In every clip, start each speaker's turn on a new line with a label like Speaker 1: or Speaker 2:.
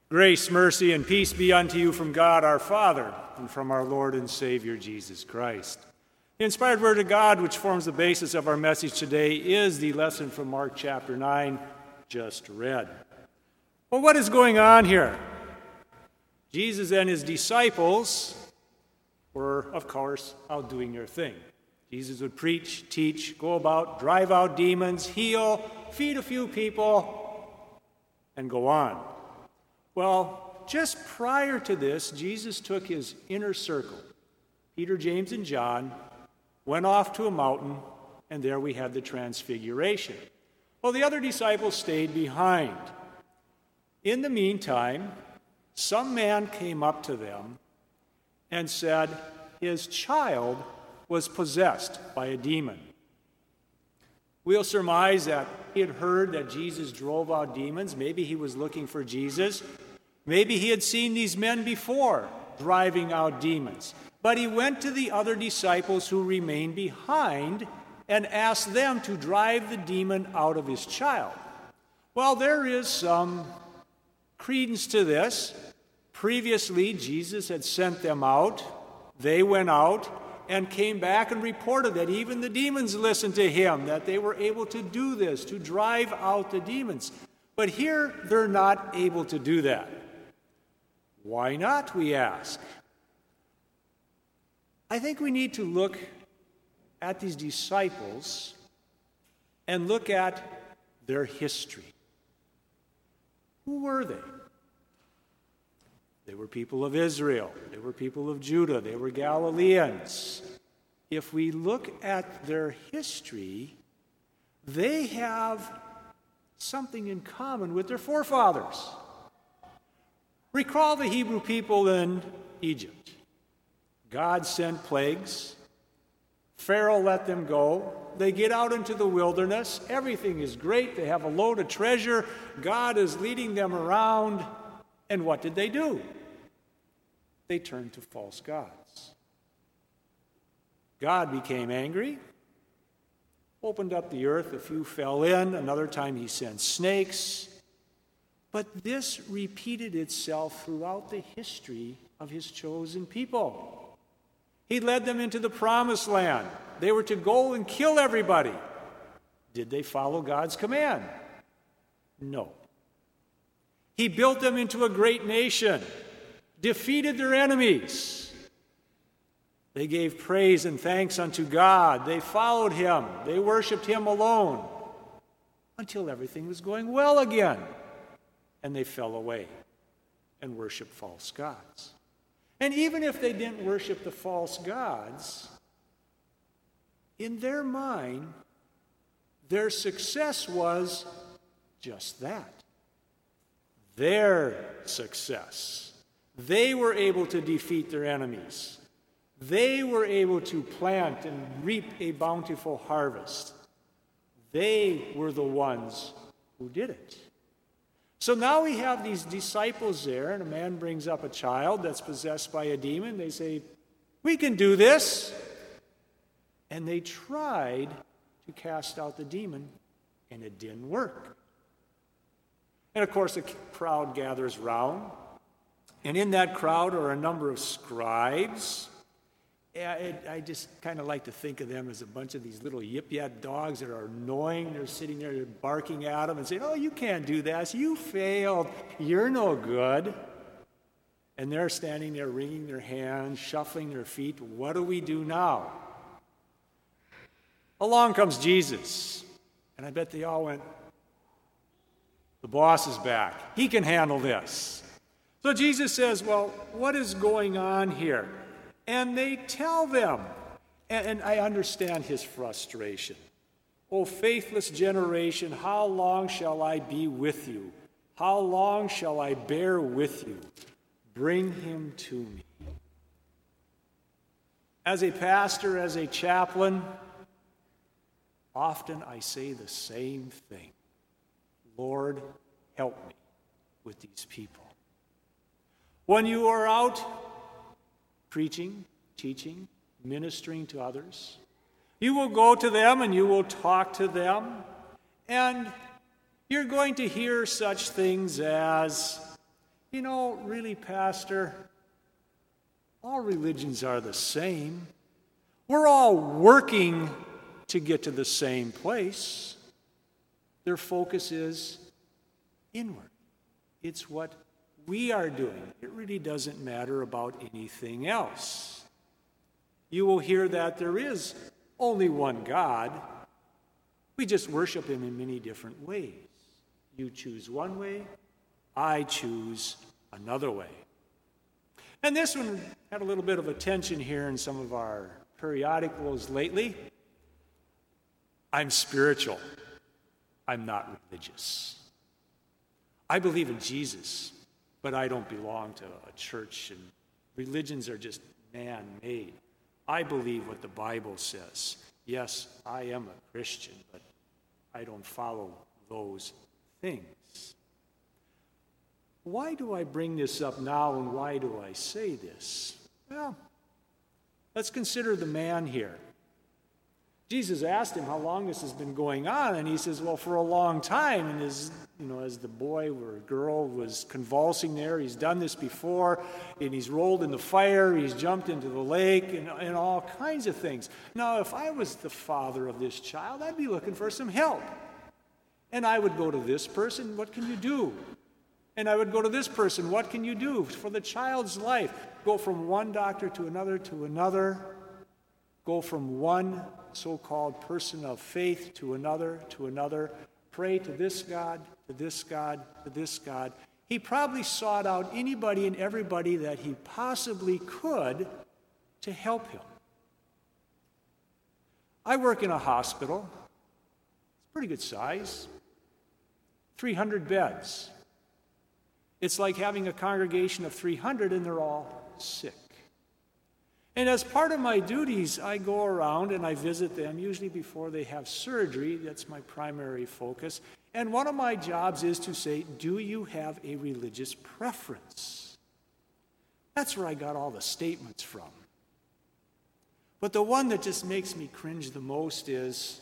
Speaker 1: Grace, mercy, and peace be unto you from God our Father and from our Lord and Savior Jesus Christ. The inspired word of God, which forms the basis of our message today, is the lesson from Mark chapter 9, just read. Well, what is going on here? Jesus and his disciples were, of course, out doing their thing. Jesus would preach, teach, go about, drive out demons, heal, feed a few people, and go on. Well, just prior to this, Jesus took his inner circle, Peter, James, and John, went off to a mountain, and there we had the transfiguration. Well, the other disciples stayed behind. In the meantime, some man came up to them and said his child was possessed by a demon. We'll surmise that he had heard that Jesus drove out demons. Maybe he was looking for Jesus. Maybe he had seen these men before driving out demons. But he went to the other disciples who remained behind and asked them to drive the demon out of his child. Well, there is some credence to this. Previously, Jesus had sent them out. They went out and came back and reported that even the demons listened to him, that they were able to do this, to drive out the demons. But here, they're not able to do that. Why not, we ask? I think we need to look at these disciples and look at their history. Who were they? They were people of Israel. They were people of Judah. They were Galileans. If we look at their history, they have something in common with their forefathers. Recall the Hebrew people in Egypt. God sent plagues. Pharaoh let them go. They get out into the wilderness. Everything is great. They have a load of treasure. God is leading them around. And what did they do? They turned to false gods. God became angry, opened up the earth. A few fell in. Another time he sent snakes. But this repeated itself throughout the history of his chosen people. He led them into the promised land. They were to go and kill everybody. Did they follow God's command? No. He built them into a great nation, defeated their enemies. They gave praise and thanks unto God. They followed him. They worshiped him alone until everything was going well again. And they fell away and worshiped false gods. And even if they didn't worship the false gods, in their mind, their success was just that. Their success. They were able to defeat their enemies. They were able to plant and reap a bountiful harvest. They were the ones who did it. So now we have these disciples there, and a man brings up a child that's possessed by a demon. They say, we can do this. And they tried to cast out the demon, and it didn't work. And of course, the crowd gathers round. And in that crowd are a number of scribes. I just kind of like to think of them as a bunch of these little yip-yap dogs that are annoying. They're sitting there barking at them and saying, oh, you can't do this. You failed. You're no good. And they're standing there wringing their hands, shuffling their feet. What do we do now? Along comes Jesus. And I bet they all went, the boss is back. He can handle this. So Jesus says, well, what is going on here? And they tell them, and I understand his frustration. O faithless generation, how long shall I be with you? How long shall I bear with you? Bring him to me. As a pastor, as a chaplain, often I say the same thing. Lord, help me with these people. When you are out preaching, teaching, ministering to others, you will go to them and you will talk to them, and you're going to hear such things as, Really, Pastor, all religions are the same. We're all working to get to the same place. Their focus is inward. It's what we are doing. It really doesn't matter about anything else. You will hear that there is only one God. We just worship him in many different ways. You choose one way, I choose another way. And this one had a little bit of attention here in some of our periodicals lately. I'm spiritual. I'm not religious. I believe in Jesus, but I don't belong to a church, and religions are just man-made. I believe what the Bible says. Yes, I am a Christian, but I don't follow those things. Why do I bring this up now, and why do I say this? Well, let's consider the man here. Jesus asked him how long this has been going on, and he says, well, for a long time. And as the boy or girl was convulsing there, he's done this before, and he's rolled in the fire, he's jumped into the lake, and all kinds of things. Now, if I was the father of this child, I'd be looking for some help. And I would go to this person, what can you do? And I would go to this person, what can you do for the child's life? Go from one doctor to another. Go from one so-called person of faith to another. Pray to this God, to this God, to this God. He probably sought out anybody and everybody that he possibly could to help him. I work in a hospital. It's pretty good size. 300 beds. It's like having a congregation of 300 and they're all sick. And as part of my duties, I go around and I visit them, usually before they have surgery. That's my primary focus. And one of my jobs is to say, do you have a religious preference? That's where I got all the statements from. But the one that just makes me cringe the most is,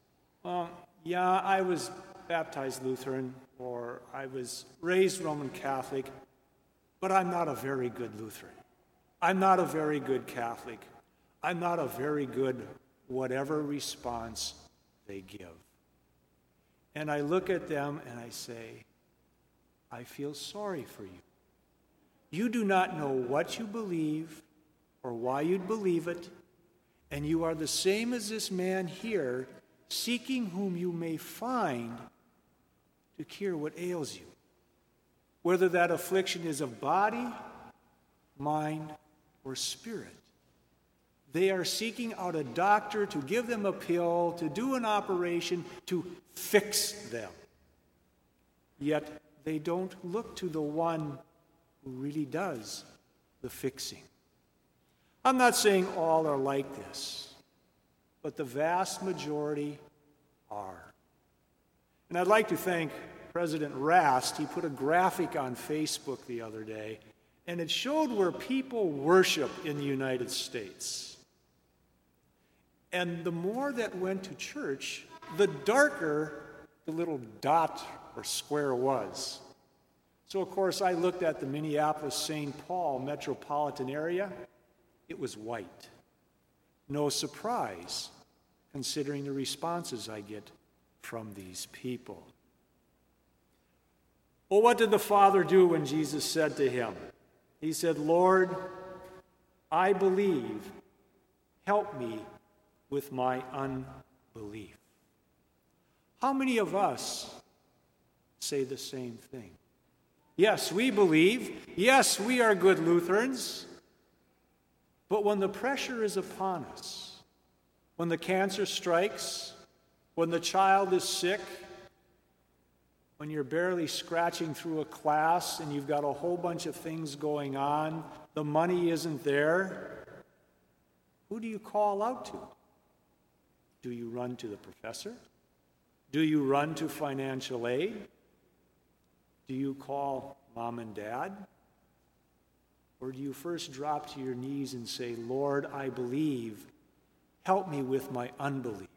Speaker 1: I was baptized Lutheran, or I was raised Roman Catholic, but I'm not a very good Lutheran. I'm not a very good Catholic. I'm not a very good whatever response they give. And I look at them and I say, I feel sorry for you. You do not know what you believe or why you'd believe it, and you are the same as this man here, seeking whom you may find to cure what ails you. Whether that affliction is of body, mind, or spirit. They are seeking out a doctor to give them a pill, to do an operation, to fix them. Yet they don't look to the one who really does the fixing. I'm not saying all are like this, but the vast majority are. And I'd like to thank President Rast. He put a graphic on Facebook the other day, and it showed where people worship in the United States. And the more that went to church, the darker the little dot or square was. So, of course, I looked at the Minneapolis-St. Paul metropolitan area. It was white. No surprise, considering the responses I get from these people. Well, what did the Father do when Jesus said to him? He said, Lord, I believe. Help me with my unbelief. How many of us say the same thing? Yes, we believe. Yes, we are good Lutherans. But when the pressure is upon us, when the cancer strikes, when the child is sick, when you're barely scratching through a class and you've got a whole bunch of things going on, the money isn't there, who do you call out to? Do you run to the professor? Do you run to financial aid? Do you call mom and dad? Or do you first drop to your knees and say, Lord, I believe. Help me with my unbelief.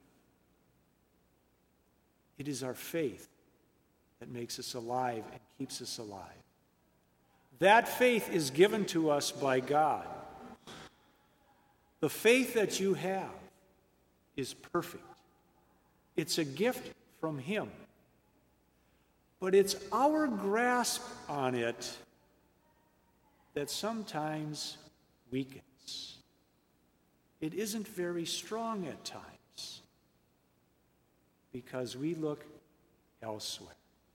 Speaker 1: It is our faith that makes us alive and keeps us alive. That faith is given to us by God. The faith that you have is perfect. It's a gift from Him. But it's our grasp on it that sometimes weakens. It isn't very strong at times because we look elsewhere.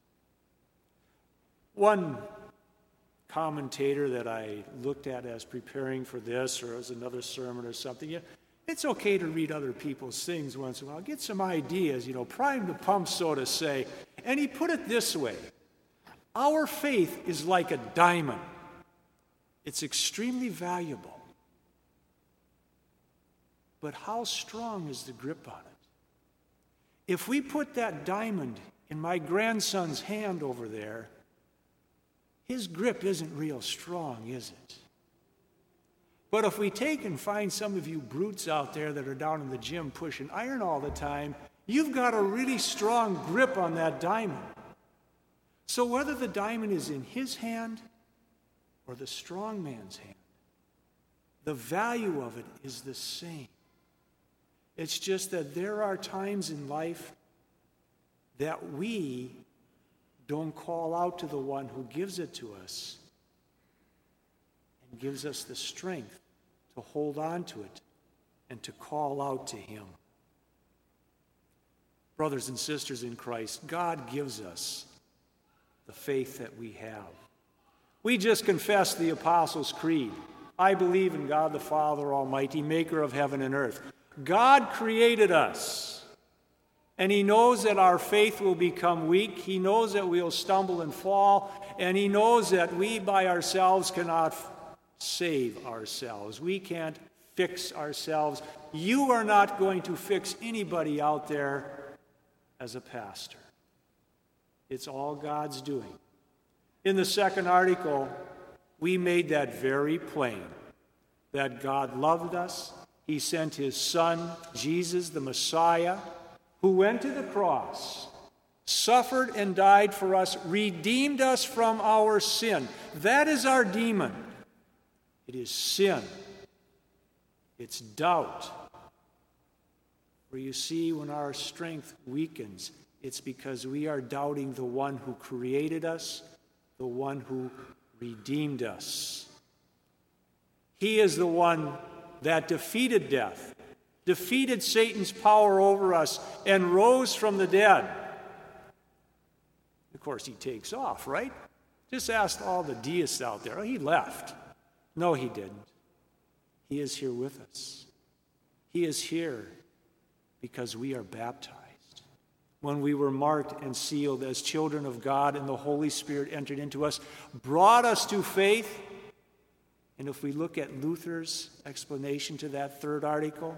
Speaker 1: One commentator that I looked at as preparing for this or as another sermon or something, it's okay to read other people's things once in a while. Get some ideas, prime the pump, so to say. And he put it this way: our faith is like a diamond. It's extremely valuable. But how strong is the grip on it? If we put that diamond in my grandson's hand over there, his grip isn't real strong, is it? But if we take and find some of you brutes out there that are down in the gym pushing iron all the time, you've got a really strong grip on that diamond. So whether the diamond is in his hand or the strong man's hand, the value of it is the same. It's just that there are times in life that we don't call out to the one who gives it to us and gives us the strength to hold on to it and to call out to Him. Brothers and sisters in Christ, God gives us the faith that we have. We just confessed the Apostles' Creed. I believe in God the Father Almighty, maker of heaven and earth. God created us, and He knows that our faith will become weak. He knows that we'll stumble and fall, and He knows that we by ourselves cannot save ourselves. We can't fix ourselves. You are not going to fix anybody out there as a pastor. It's all God's doing. In the second article, we made that very plain, that God loved us. He sent His Son, Jesus, the Messiah, who went to the cross, suffered and died for us, redeemed us from our sin. That is our demon. It is sin. It's doubt. For you see, when our strength weakens, it's because we are doubting the one who created us, the one who redeemed us. He is the one that defeated death, defeated Satan's power over us, and rose from the dead. Of course, He takes off, right? Just ask all the deists out there. Oh, He left. No, He didn't. He is here with us. He is here because we are baptized. When we were marked and sealed as children of God and the Holy Spirit entered into us, brought us to faith. And if we look at Luther's explanation to that third article,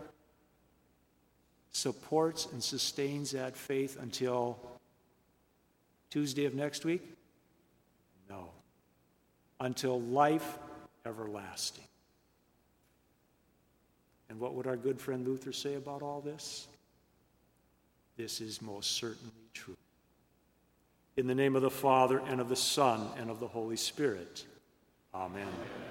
Speaker 1: supports and sustains that faith until Tuesday of next week? No. Until life everlasting. And what would our good friend Luther say about all this? This is most certainly true. In the name of the Father, and of the Son, and of the Holy Spirit. Amen.